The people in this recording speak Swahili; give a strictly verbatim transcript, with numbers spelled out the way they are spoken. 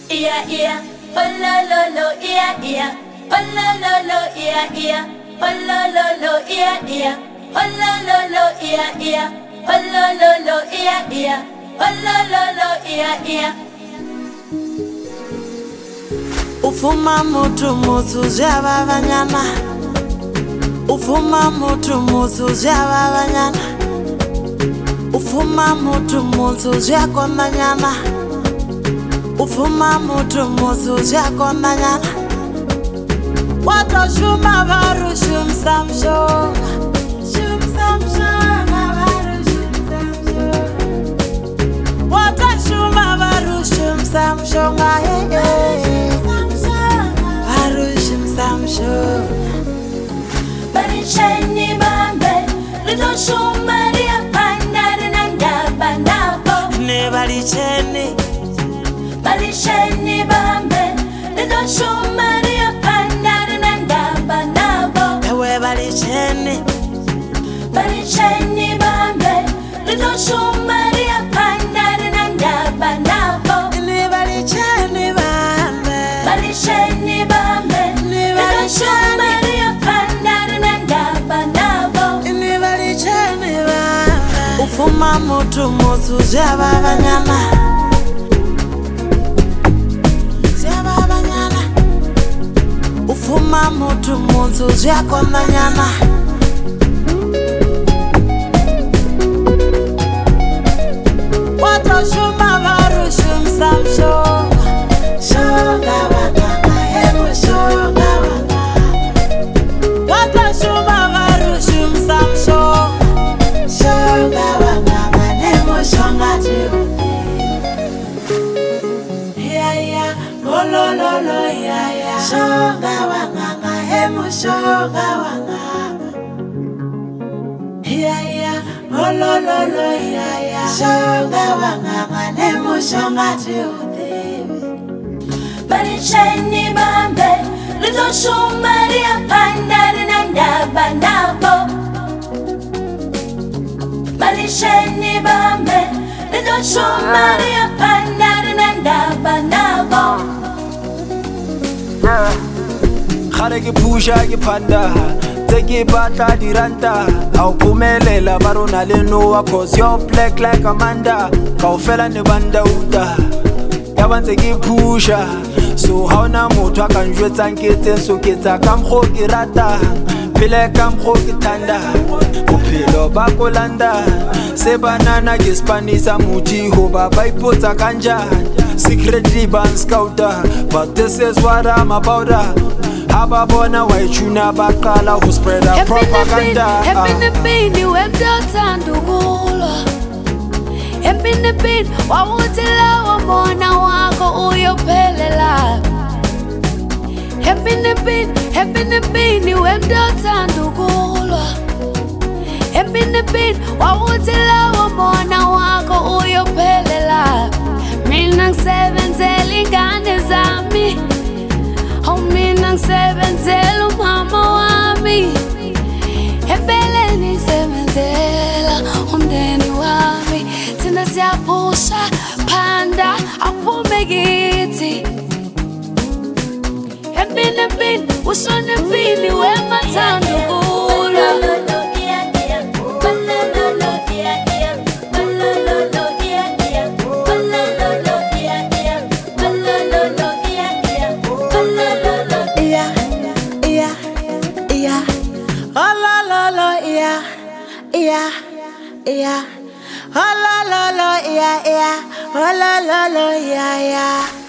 Iya iya, oh lo lo lo, iya iya, oh lo lo lo, iya iya, oh lo lo lo, iya iya, oh lo lo lo, iya iya, oh lo lo lo, iya iya, oh lo lo lo, iya iya. Ufuma mutu mutu jaba banyana, ufuma mutu mutu jaba banyana, ufuma mutu mutu jako manyana, ufuma mutu mutu jako manyana. Wato shuma baru shum samshonga, shum samshonga baru shum samshonga. Wato shuma baru shum samshonga, hey hey. Baru shum samshonga. Baricheni bambe, lito shumaria pandari nanda banabo. Ne baricheni, baricheni bambe, lito shumaria pandari nanda banabo. ewe baricheni, baricheni bambe, lito shumaria pandari nanda banabo. ne baricheni bambe, baricheni bambe, lito shumaria pandari nanda banabo. ne baricheni bambe. Ufuma mutu mutu jaba banyana, jaba banyana. Ufuma mutu mutu jako manyana. Wato shuma baru shum samshonga, shonga wanganga hemu shonga wanganga. Wato shuma baru shum samshonga, shonga wanganga hemu shonga tiuti. Ya ya, lo lo lo ya ya, shonga wanganga hemu shonga wanganga. Ya ya, lo lo lo ya ya, shonga wanganga hemu shonga tiuti. baricheni bambe, lito shumaria pandari nanda banabo. baricheni bambe, lito shumaria pandari nanda banabo. Khare ke pusha ke phanda tse ke batla diranta au pumelela barona le noa cause you're black like Amanda kaofela ne banda uta ya bantse ke pusha so ha ona motho a ka njwetsang ke tse so ke tsa ka mkho ke rata phele ka mkho ke thanda bophelo ba kolanda se banana ke spanisa muthi ho ba ba ipotsa kanjani secretly ban scouter but this is what I'm about. Ababona waichuna bakala who spread a propaganda. Hepine bini wemdotanda ukulwa. Hepine bini wawutila wamona wako uyophelela. Hepine bini, hepine bini wemdotanda ukulwa. Hepine bini wawutila wamona wako uyophelela. Mina ngisebenzela ingane zami. Oh, mina ngisebenzela umama wami. Empeleni ngisebenzela umndeni wami. Thina siyaphusha phanda aphume kithi. Empini empini ushona empini wemathanda ukulwa. Yeah, yeah, oh la la la, yeah, yeah, oh la la la, yeah, yeah.